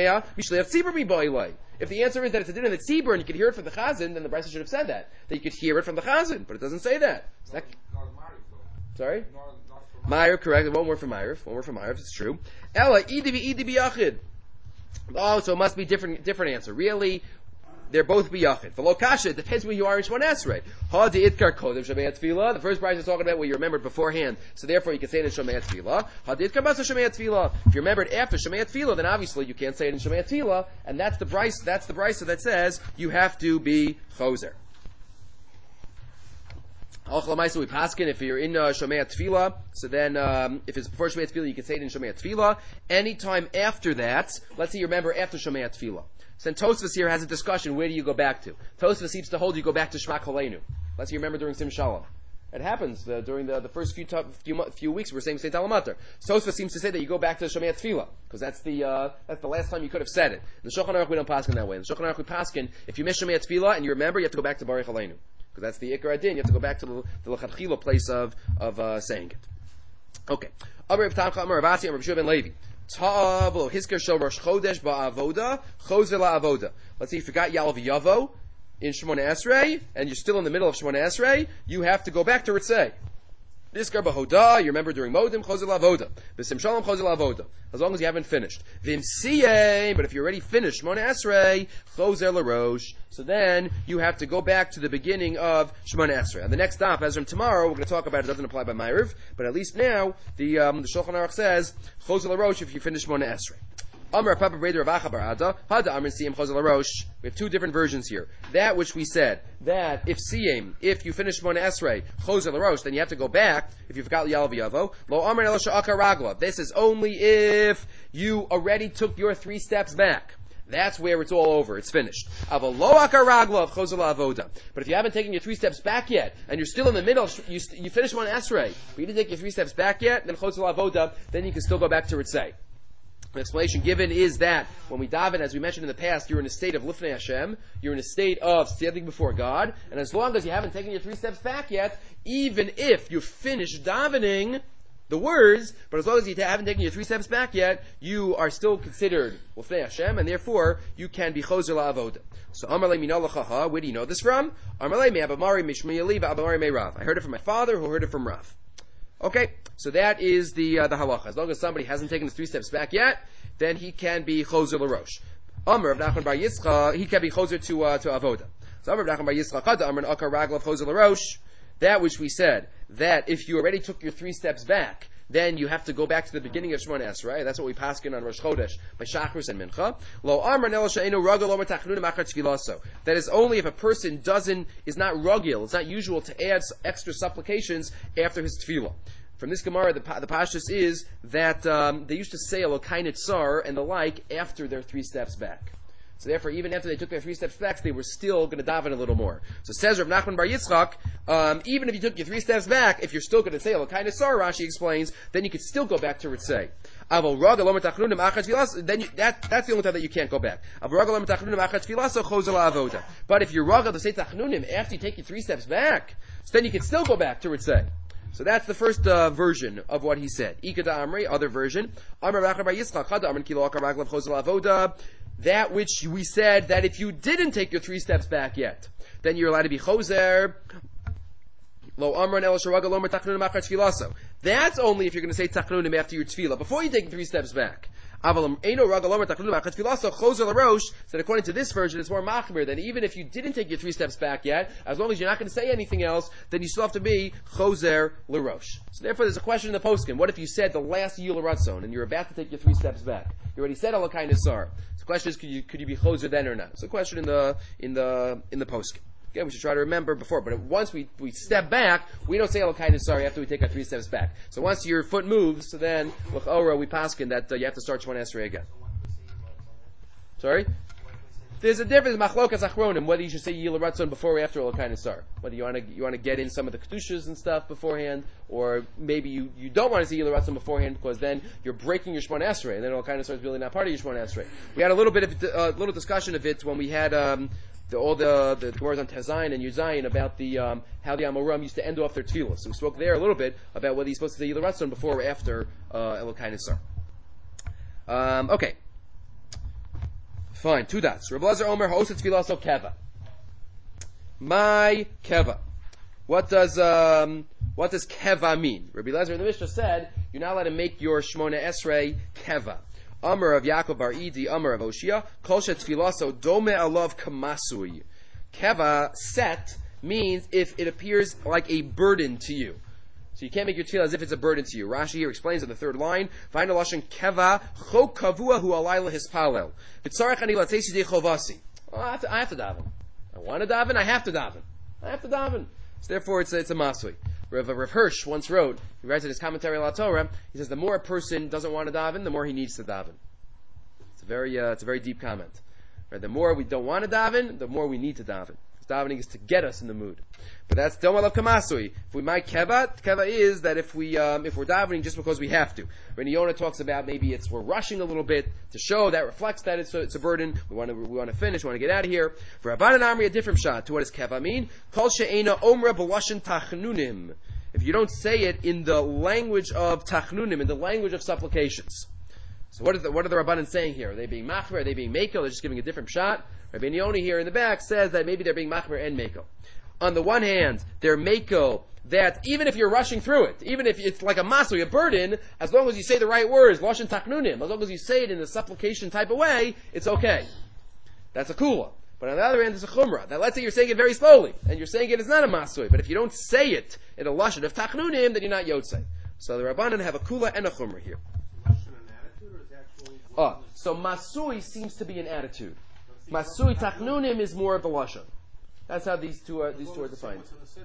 the answer is that it's a din in the Tzibur and you could hear it from the Chazan, then the brisa should have said that. That you could hear it from the Chazan. But it doesn't say that. Not, sorry? Meyer, correct. One word for Meyer. One word for Meyer. It's true. Ella, idibi idibi yachid. Oh, so it must be different. Different answer. Really, they're both biyachid. For lokasha, it depends where you are in Shemon Esrei. Ha de itkar kodem Shemei Tefillah. The first price is talking about what you remembered beforehand, so therefore you can say it in Shemei Tefillah. Ha de itkar basa Shemei Tefillah. If you remembered after Shemei Tefillah, then obviously you can't say it in Shemei Tefillah, and that's the price. That's the price that says you have to be choser. We paskin if you're in uh, Shomei Tefillah, so then um, if it's before Shomei Tefillah, you can say it in Shomei Tefillah. Anytime after that, let's say you remember after Shomei Tefillah. So then Tosfos here has a discussion. Where do you go back to? Tosfos seems to hold you go back to Shema Koleinu. Let's say you remember during Sim Shalom. It happens uh, during the, the first few t- few few weeks. We're saying Saint Alamater. Tosfos seems to say that you go back to Shomei Tefillah because that's the uh, that's the last time you could have said it. In the Shulchan Aruch we don't paskin that way. In the Shulchan Aruch we paskin if you miss Shomei Tefillah and you remember, you have to go back to Baruch Aleinu. Because that's the Ikar Adin. You have to go back to the, the L'chadchila place of, of uh, saying it. Okay. Amar Rav Tancha, Amar Rav Asi, Amar Rav Shua ben Levi. Tavlo, Hisker Shel Rosh Chodesh Ba'avoda, Chozer La'avoda. Let's see, you forgot Yalav Yavo in Shemona Esrei, and you're still in the middle of Shemona Esrei, you have to go back to Ritzei. Niskar B'hoda, you remember during Modim, Chozer La'avoda. B'sim Shalom, Chozer La'avoda. As long as you haven't finished. Vim Siyeh, but if you already finished Shemona Esrei, Chozer L'rosh. So then, you have to go back to the beginning of Shemona Esrei. And the next stop, as from tomorrow, we're going to talk about it, doesn't apply by Ma'ariv, but at least now, the, um, the Shulchan Aruch says, Chozer L'rosh if you finish Shemona Esrei. Amar Papa Breder Ravacha Barada, Hada Amrin Siyam Chozer L'rosh. We have two different versions here. That which we said, that if Siyam, if you finish Shemona Esrei, Chozer L'rosh, then you have to go back, if you forgot Yalav Yavo. Lo Amrin El Sha'aka Ragla. This is only if you already took your three steps back. That's where it's all over. It's finished. But if you haven't taken your three steps back yet, and you're still in the middle, you, you finish one Esrei, but you didn't take your three steps back yet, then Chozel Avoda, then you can still go back to Ritzei. The explanation given is that when we daven, as we mentioned in the past, you're in a state of Lifnei Hashem, you're in a state of standing before God, and as long as you haven't taken your three steps back yet, even if you finish davening the words, but as long as you haven't taken your three steps back yet, you are still considered Lifnei Hashem, and therefore you can be Chozer La'avoda. So Amar Le Minalachaha, where do you know this from? Amar Le Me Abamari Mishmiyali V'Abamari Me Rav. I heard it from my father, who heard it from Rav. Okay, so that is the uh, the halacha. As long as somebody hasn't taken his three steps back yet, then he can be Chozer L'rosh. Amar Rav Nachman Bar Yitzchak, he can be Chozer to uh, to Avoda. So Amar Rav Nachman Bar Yitzchak, Kada Amar Akar Raglav Chozer L'rosh. That which we said, that if you already took your three steps back, then you have to go back to the beginning of Shemona Esrei. That's what we paskin on Rosh Chodesh by Shachrus and Mincha. Lo Amar Nel She'enu Ragel Omer Tachnunim Achar Tfilaso. That is only if a person doesn't is not rugil. It's not usual to add extra supplications after his tefillah. From this Gemara, the, the pashtus is that um, they used to say Elokai Nitzar and the like after their three steps back. So therefore, even after they took their three steps back, they were still going to daven a little more. So says Rav Nachman Bar Yitzchak, um, even if you took your three steps back, if you're still going to say Elokai Nitzar, Rashi explains, then you could still go back to Ritzei. Then you, that, that's the only time that you can't go back. But if you're raga to say Tachnunim after you take your three steps back, so then you can still go back to Ritzei. So that's the first uh, version of what he said. Ikada Amri, other version. Amar Rachar Bar Yitzchak, Chada Amrin Kilo Akar Raglav Chozel Avoda. that which we said that if you didn't take your three steps back yet, then you're allowed to be choser. Lo amran el sharaga lo tachnunim achar tfilaso. That's only if you're going to say tachnunim after your tefillah, before you take three steps back. So that according to this version, it's more machmir, that even if you didn't take your three steps back yet, as long as you're not going to say anything else, then you still have to be choser l'rosh. So therefore there's a question in the poskim. What if you said the last yul ratzon, and you're about to take your three steps back? You already said alakai nasar. So the question is, could you, could you be choser then or not? So the question in the, in the, in the poskim. Again, we should try to remember before, but once we, we step back, we don't say alakai nasar after we take our three steps back. So once your foot moves, so then, l'chora, we paskin that uh, you have to start Shemona Esrei again. Sorry? There's a difference in machlokas achronim, whether you should say Yil Ratzon before or after alakai nasar. Whether you want to you want to get in some of the kedushas and stuff beforehand, or maybe you, you don't want to say Yil Ratzon beforehand because then you're breaking your Shemona Esrei, and then alakai nasar is really not part of your Shemona Esrei. We had a little bit of a uh, little discussion of it when we had um, The, all the the Gemara's on Tezayin and Yuzayin about the um, how the Amoram used to end off their tefillah. So we spoke there a little bit about whether he's supposed to say Yil Ratzon before or after uh, Elokai Nisar. Um, okay, fine. Two dots. Rabbi Lazar Omer Ha'osa Tefillah So Keva. My Keva. What does um, what does Keva mean? Rabbi Lazar in the Mishnah said you're not allowed to make your Shemona Esrei Keva. Amar of Yaakov Bar Idi, Amar of Oshia, Kol Shetfilaso Dome Alav Kamasui. Keva, set, means if it appears like a burden to you. So you can't make your tefillah as if it's a burden to you. Rashi here explains in the third line, Find a lashon Keva, Chok Kavua Hu Alayla Hispalel. V'tzarech ani latzesi de chovasi. I have to, I have to daven. I want to daven, I have to daven. I have to daven. So therefore it's a, it's a masui. Rav, Rav Hirsch once wrote, he writes in his commentary on La Torah, he says the more a person doesn't want to daven, the more he needs to daven. It's a very, uh, it's a very deep comment. Right? The more we don't want to daven, the more we need to daven. Because davening is to get us in the mood. But that's Doma Lav Kamasui. If we might keva, keva is that if we, um, if we're davening just because we have to. When Yonah talks about maybe it's we're rushing a little bit to show that reflects that it's a, it's a burden. We want to, we want to finish. We want to get out of here. For Rabbanan Amri, a different shot to what does keva mean? Kol she'ena omra b'lashin tachnunim. If you don't say it in the language of tachnunim, in the language of supplications. So what are the, what are the Rabbanan saying here? Are they being machmer? Are they being mekel? They're just giving a different shot. Rabbi Yoni here in the back says that maybe they're being machmer and mekel. On the one hand, they're mekel that even if you're rushing through it, even if it's like a masui, a burden, as long as you say the right words, loshin tachnunim, as long as you say it in a supplication type of way, it's okay. That's a kula. But on the other hand, there's a chumrah. Now let's say you're saying it very slowly, and you're saying it is not a masui, but if you don't say it in a lashon of tachnunim, then you're not yotzei. So the Rabbanan have a kula and a chumrah here. Lashon an attitude, or is actually... Oh, so masui seems to be an attitude. Masui tachnunim is more of a lashon. That's how these two are, these two are defined.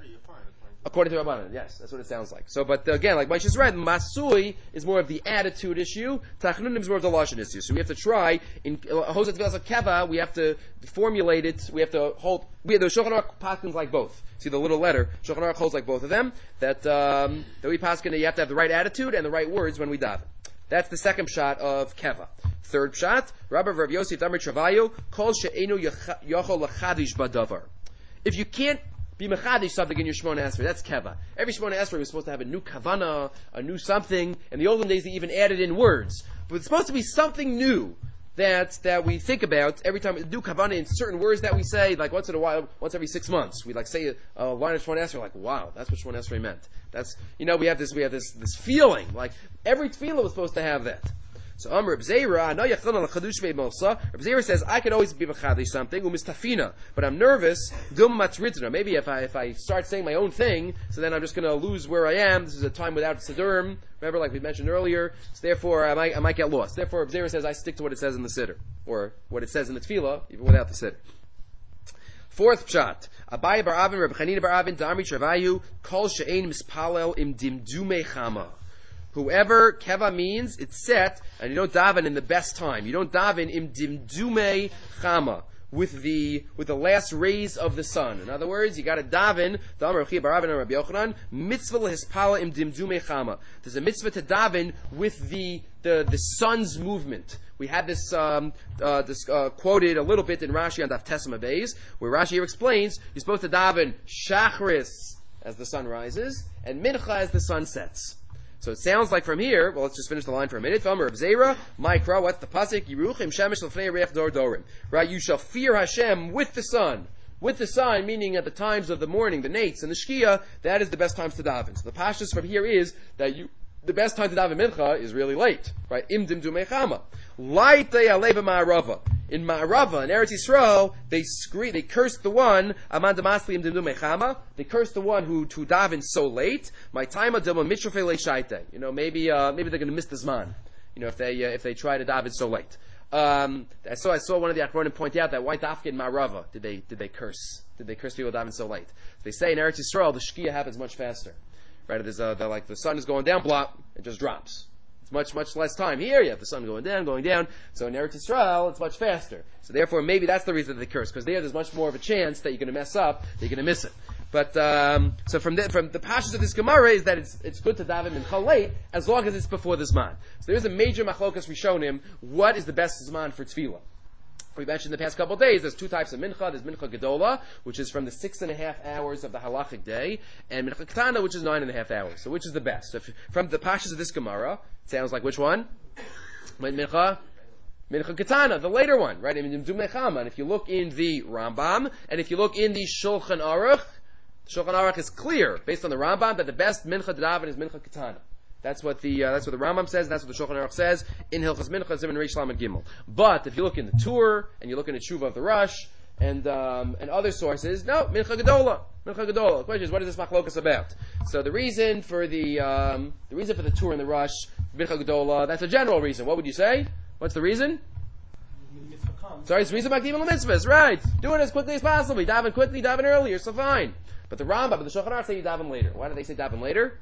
According to Rabbanan, yes, that's what it sounds like. So, but again, like Mike just read, Masui is more of the attitude issue, Tachnunim is more of the lashon issue. So we have to try, in Hosat Tefillah Keva, we have to formulate it, we have to hold, we have the Shulchan Aruch paskins like both. See the little letter, Shulchan Aruch holds like both of them, that, um, that we paskin, you have to have the right attitude and the right words when we daven. That's the second shot of Keva. Third shot, Rabbi Rav Yosef Damar Travayu, Kol she'enu yochol lachadish badavar. If you can't be mechadish something in your Shemona Esrei, that's keva. Every Shemona Esrei was supposed to have a new kavana, a new something. In the olden days, they even added in words. But it's supposed to be something new that that we think about every time. New kavana in certain words that we say, like once in a while, once every six months, we like say a, a line of Shemona Esrei, like wow, that's what Shemona Esrei meant. That's you know we have this we have this this feeling like every tefillah was supposed to have that. So Amr Reb Zera, I know Yachlon al Chadush Vei Mosa. Reb Zera says I could always be mechadish something umistafina, but I'm nervous. Dum matritna. Maybe if I if I start saying my own thing, so then I'm just going to lose where I am. This is a time without Siddurim. Remember, like we mentioned earlier. So therefore, I might I might get lost. Therefore, Reb Zera says I stick to what it says in the Siddur, or what it says in the Tefillah, even without the Siddur. Fourth pshat. Abaye bar Avin, Reb Chanina bar Avin, Damri Travayu, Kol she'ein mispalel im dimdume chama. Whoever keva means, it's set, and you don't daven in the best time. You don't daven im dimdume chama, with the with the last rays of the sun. In other words, you got to daven. Mitzvah lehispala im dimdume chama. There's a mitzvah to daven with the the, the sun's movement. We had this um, uh, this uh, quoted a little bit in Rashi on Daf Tesma Beis, where Rashi here explains you're supposed to daven shachris as the sun rises and mincha as the sun sets. So it sounds like from here, well, let's just finish the line for a minute. V'amar Rav Zera, Ma'ikra, what's the pasuk? Yeruchim shemesh l'fnei reach dor dorim. Right? You shall fear Hashem with the sun. With the sun, meaning at the times of the morning, the nates and the shkia, that is the best times to daven. So the pashtus from here is that you, the best time to daven mincha is really late. Right? Im dim du mechama. Light they aleva ma'arava. In Ma'arava, in Eretz Yisrael, they scream, they curse the one, Aman Damasli im dim du mechama. They curse the one who to daven so late. My time adilma mitrofe le shaite. You know, maybe uh, maybe they're going to miss the zman. You know, if they uh, if they try to daven so late. Um, I saw I saw one of the Achronim point out that why dafka in Ma'arava did they did they curse did they curse people daven so late? They say in Eretz Yisrael the shkia happens much faster. Right? There's a, they're like the sun is going down, blop, it just drops. It's much, much less time. Here you have the sun going down, going down. So in Eretz Yisrael, it's much faster. So therefore, maybe that's the reason they curse, because there, there's much more of a chance that you're going to mess up, that you're going to miss it. But um, so from the, from the pashas of this Gemara is that it's it's good to daven mincha late as long as it's before the zman. So there is a major machlokas rishonim. What is the best zman for tefillah? We mentioned in the past couple of days, there's two types of mincha. There's mincha gedola, which is from the six and a half hours of the halachic day, and mincha ketana, which is nine and a half hours. So which is the best? So if, from the pashas of this Gemara, it sounds like which one? Mincha, mincha ketana, the later one, right? I mean, and if you look in the Rambam, and if you look in the Shulchan Aruch, Shulchan Aruch is clear, based on the Rambam, that the best mincha daven is mincha ketana. That's what the uh, that's what the Rambam says. And that's what the Shulchan Aruch says in Hilchos Mincha Zimun Reish Lamed Gimel. But if you look in the Tur and you look in the Tshuva of the Rush and um, and other sources, no Mincha Gedola, Mincha Gedola. The question is, what is this machlokas about? So the reason for the um, the reason for the Tur and the Rush, Mincha Gedola, that's a general reason. What would you say? What's the reason? Sorry, it's reason Makdim Mitzvahs, right? Do it as quickly as possible. You daven quickly, daven earlier, so fine. But the Rambam and the Shulchan Aruch say you daven later. Why do they say daven later?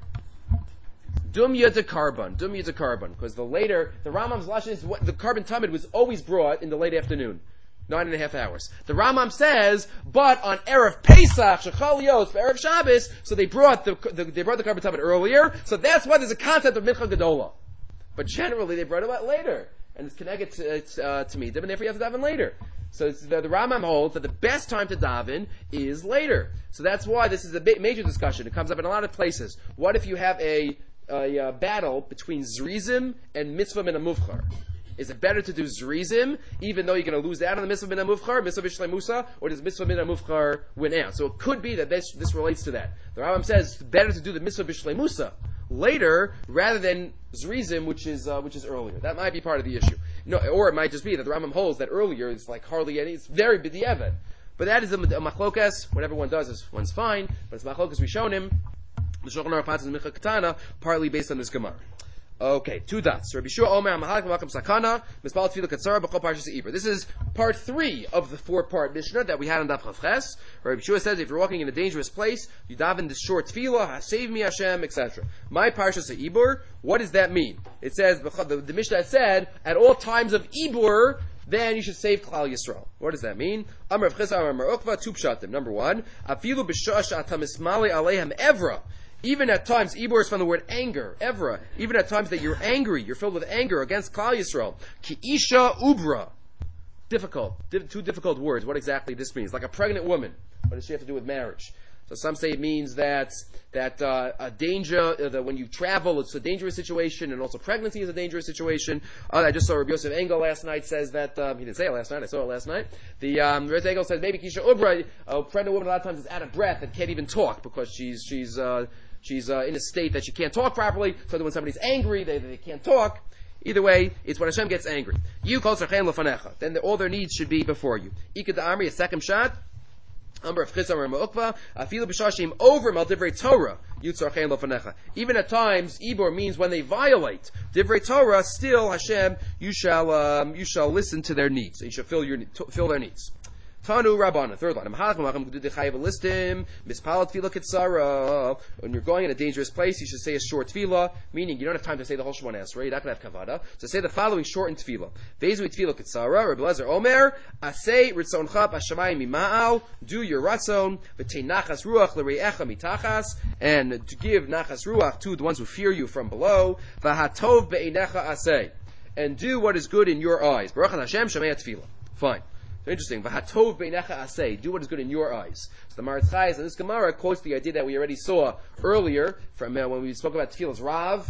Dumya de carbon, dumya de carbon, because the later, the Rambam's lashon is what the carbon tamid was always brought in the late afternoon, nine and a half hours. The Rambam says, but on erev Pesach, Shechal Yos, erev Shabbos, so they brought the, the they brought the carbon tamid earlier. So that's why there's a concept of mincha gedola. But generally, they brought it out later, and it's connected to uh, to me, and therefore you have to daven later. So it's the, the Rambam holds that the best time to daven is later. So that's why this is a big, major discussion. It comes up in a lot of places. What if you have a A uh, battle between Zrizim and Mitzvah Min HaMuvchar? Is it better to do Zrizim, even though you're going to lose out on the Mitzvah Min HaMuvchar, Mitzvah Bishlei Musa, or does Mitzvah Min HaMuvchar win out? So it could be that this, this relates to that. The Rambam says it's better to do the Mitzvah Bishlei Musa later, rather than Zrizim, which is uh, which is earlier. That might be part of the issue. No, or it might just be that the Rambam holds that earlier is like hardly any, it's very b'diavad. But that is a, a machlokas. Whatever one does is one's fine, but it's machlokas we shown him. The Shulchan Aruch is Mincha Ketana, partly based on this Gemara. Okay, two dots. Rabbi Shua Omer Mahalak Malkam Sakana Mispal Tefillah Katsara B'Chol Parshas Eber. This is part three of the four-part Mishnah that we had on Daf Chav Ches. Rabbi Shua says if you're walking in a dangerous place, you daven the short Tefillah, save me Hashem, et cetera. My Parshas Eber. What does that mean? It says the, the Mishnah said at all times of Eber, then you should save Klal Yisrael. What does that mean? Amar Rav Chisda Amar Ukva, two pshatim. Number one, Afilu b'sha'ah atamismali alehem evra. Even at times, Ibor is from the word anger, Evra. Even at times that you're angry, you're filled with anger against Klal Yisrael. Ki isha ubra. Difficult. Di- two difficult words. What exactly this means? Like a pregnant woman. What does she have to do with marriage? So some say it means that that uh, a danger, uh, that when you travel, it's a dangerous situation, and also pregnancy is a dangerous situation. Uh, I just saw Rabbi Yosef Engel last night says that, um, he didn't say it last night, I saw it last night. The um, Rabbi Engel says maybe Kisha Ubra, a pregnant woman a lot of times is out of breath and can't even talk because she's she's uh, she's uh, in a state that she can't talk properly. So that when somebody's angry, they they can't talk. Either way, it's when Hashem gets angry. You call Sarchein Lefanecha. Then the, all their needs should be before you. Ikad Amri, a second shot. Amr of Chisda Amar Ma'ukva, Afilu b'shashim over mal divrei Torah, Yitzarchein Lefanecha. Even at times, Ibor means when they violate divrei Torah, still Hashem, you shall um, you shall listen to their needs. You shall fill your fill their needs. Tanu Rabbana, third line. When you're going in a dangerous place, you should say a short tefillah, meaning you don't have time to say the whole Shemona Esrei, you're not going to have kavada. So say the following shortened tefillah. Vezu tefillah kitzara, Rabbi Lezer Omer, Asay ritzoncha b'shamayim mima'al, do your ratzon, v'tei nachas ruach l'rei'echa mitachas, and to give nachas ruach to the ones who fear you from below, v'hatov be'einecha asay, and do what is good in your eyes. Baruch Hashem shamei tefillah. Fine. So interesting. V'hatov beinecha asay. Do what is good in your eyes. So the Maritz Chayes in this Gemara quotes the idea that we already saw earlier from uh, when we spoke about Tefillah's Rav.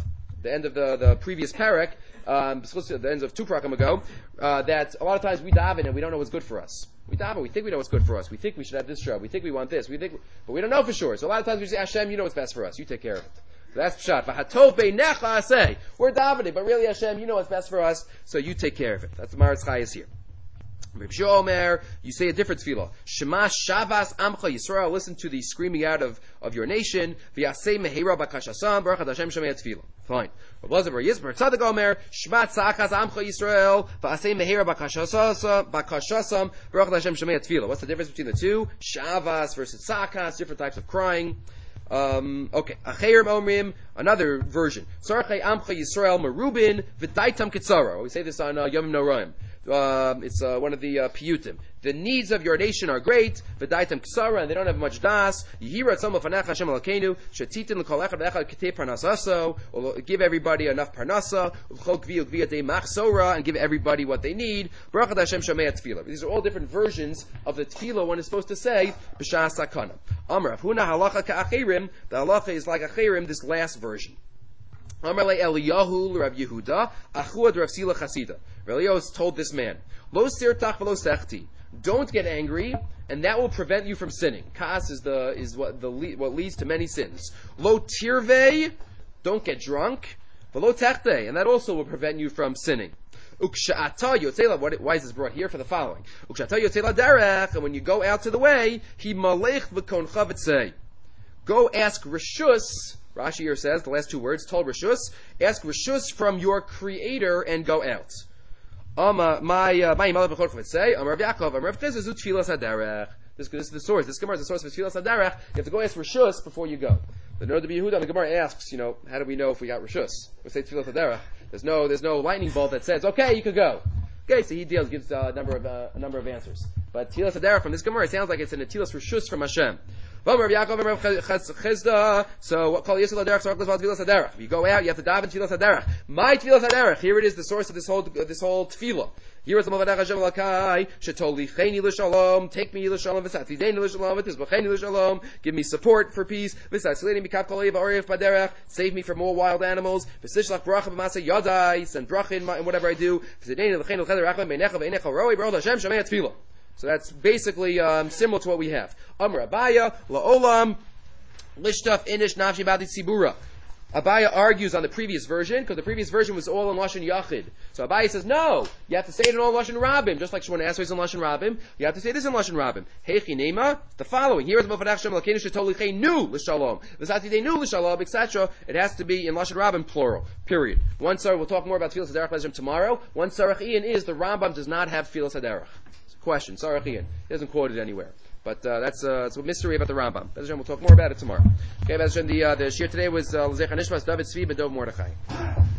the end of the, the previous parak, um, the end of two parakim ago, uh, that a lot of times we daven and we don't know what's good for us. We daven, we think we know what's good for us. We think we should have this job. We think we want this. We think, but we don't know for sure. So a lot of times we say, Hashem, you know what's best for us. You take care of it. So that's pshat. V'hatov beinecha aseh. We're davening, but really Hashem, you know what's best for us, so you take care of it. That's the Maharatz Chayes here. Reb Shomer, you say a different tefillah. Shema Shavas Amcha Yisrael. Listen to the screaming out of, of your nation. V'yasei mehira bakashasam. Baruch Hashem Shemei tefillah. Fine. Reb Lazar Bar Yisber Tzadik Omer. Shema Tzachas Amcha Yisrael. V'asei mehira bakashasam. Bakashasam. Baruch Hashem Shemei tefillah. What's the difference between the two? Shavas versus Tzachas. Different types of crying. Um, okay. Acherim Omrim. Another version. Sarchei Amcha Yisrael Merubin V'daitam Kitzara. We say this on uh, Yom Noraim. Uh, it's uh, one of the uh, piyutim. The needs of your nation are great. V'daitam ksara, and they don't have much das. Yihira tzom l'fanecha Hashem Elokeinu. Shetitin l'kol echad echad kitei parnasaso. Or give everybody enough parnasa. V'chol gvi ugvi atei machsora, and give everybody what they need. Baruch Hashem Shomei tefillah. These are all different versions of the tefillah one is supposed to say b'shas sakana. Amar Huna halacha ka'achirim. The halacha is like achirim. This last version. Amar le Eliyahu Rav Yehuda Achuad Rav Sila Chasida. Rav Eliyahu told this man, Lo sirtach v'lo sechti. Don't get angry, and that will prevent you from sinning. Kas is the is what the what leads to many sins. Lo tirvei. Don't get drunk. V'lo techte, and that also will prevent you from sinning. Uksha'ata yotzela. Why is this brought here? For the following. Uksha'ata yotzela derech. And when you go out to the way, he malech v'koncha v'tzei. Go ask Rishus. Rashi here says, the last two words, Tol Rishus, ask Rishus from your Creator and go out. My my Malach B'chol would say, Amar Rav Yaakov, Amar Rav Chizah, Zu Tfilas Haderech. This is the source. This Gemara is the source of Tfilas Haderech. You have to go ask Rishus before you go. The Nod of Yehuda, the Gemara asks, you know, how do we know if we got Rishus? We say Tfilas Haderech. There's no there's no lightning bolt that says, okay, you could go. Okay, so he deals gives uh, a number of uh, a number of answers. But Tfilas Haderech from this Gemara, it sounds like it's an Tfilas Rishus from Hashem. So what call Yisrael Haderech? So Tfilas Haderech. You go out, you have to daven Tfilas Haderech. My Tfilas Haderech. Here it is, the source of this whole uh, this whole tefillah. Here is the Malach Hashem Lakai. Shetolicheni l'shalom. Take me l'shalom. V'satzideni l'shalom. V'tizbacheni l'shalom. Give me support for peace. V'satzileni mikav kol oyev ha'orev b'derech. Save me from all wild animals. V'sishlach bracha b'masa yadai. Send bracha in, my, in whatever I do. V'zideni l'cheni l'cheder rachman beinecha v'einecha roi. Baruch Hashem Shemei tefillah. So that's basically um, similar to what we have. Amr Abaya la'olam lishtaf inish nafshi b'adi tzibura. Abaya argues on the previous version because the previous version was all in Lashon Yachid. So Abaya says, no, you have to say it in all Lashon Rabim, just like Shimon Esrei is in Lashon Rabim. You have to say this in Lashon Rabim. Heichi Nema, the following. Here is the Mofadach Shem Lakeinu Shetolichei Nu L'Shalom, V'Satidei Nu L'Shalom, et cetera. It has to be in Lashon Rabim plural. Period. One Sarach, we'll talk more about Tfilas Haderech Bezrim tomorrow. One Sarach Ian is the Rambam does not have Tfilas Haderech. Question. Sarach Ian. He doesn't quote it anywhere. But uh, that's, uh, that's a mystery about the Rambam. We'll talk more about it tomorrow. Okay, the uh, the shir today was uh, L'Zeicha Nishmas David Tzvi ben Dov Mordechai.